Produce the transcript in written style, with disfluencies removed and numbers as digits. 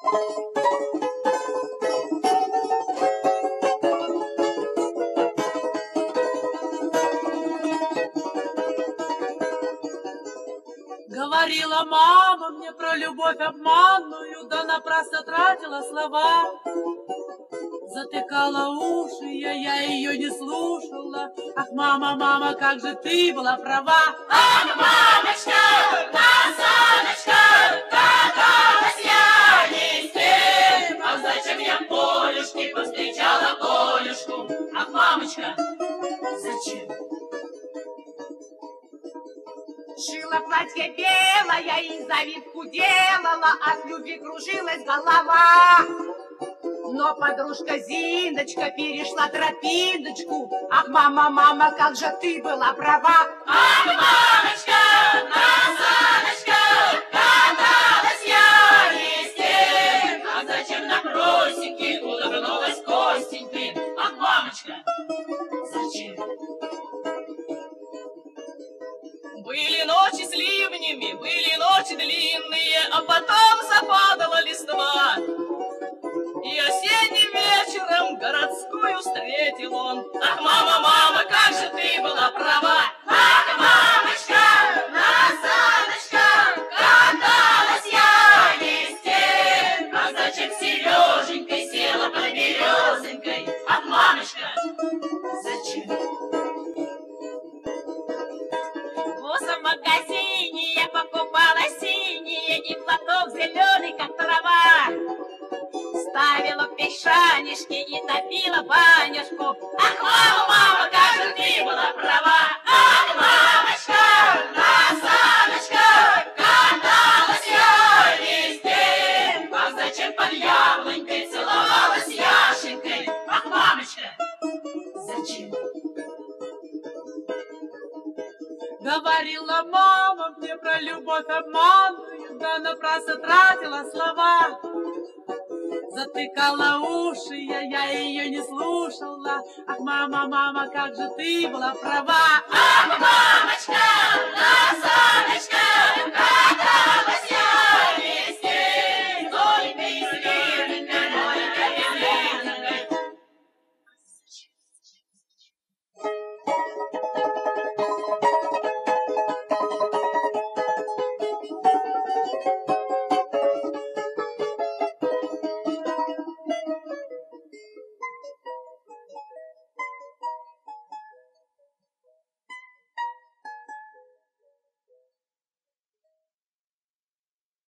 Говорила мама мне про любовь обманную, да напрасно тратила слова. Затыкала уши, я ее не слушала. Ах, мама, мама, как же ты была права. Ах, мамочка, красавочка, каталась я не с тем. Ах, зачем я полюшки повстречала Колюшку? Ах, мамочка, зачем? Шила платье белое и завивку делала, от любви кружилась голова. Но подружка Зиночка перешла тропиночку. Ах, мама, мама, как же ты была права. Ах, мамочка, красавочка, каталась я не с тем. Ах, зачем на просеке улыбнулась Костеньке? Ах, мамочка, зачем? Были ночи с ливнями, были ночи длинные, а потом западала листва. И осенним вечером городскую встретил он. Ах, мама, мама, как же ты была права. Ах, мамочка, красавочка, каталась я не с тем. Ах, зачем Сереженькой села под березонькой? Ах, мамочка, зачем? В магазине я покупала синие и платок зеленый, как трава. Ставила в песчанишки и топила банюшку. Ах, мама, мама, как же ты была права. Ах, мамочка, красавочка, каталась я не с тем. Ах, зачем под яблонькой целовалась Яшенькой? Ах, мамочка, зачем? Говорила мама мне про любовь обманную, да напрасно тратила слова. Затыкала уши, я ее не слушала. Ах, мама, мама, как же ты была права. Ах, мамочка, красавочка,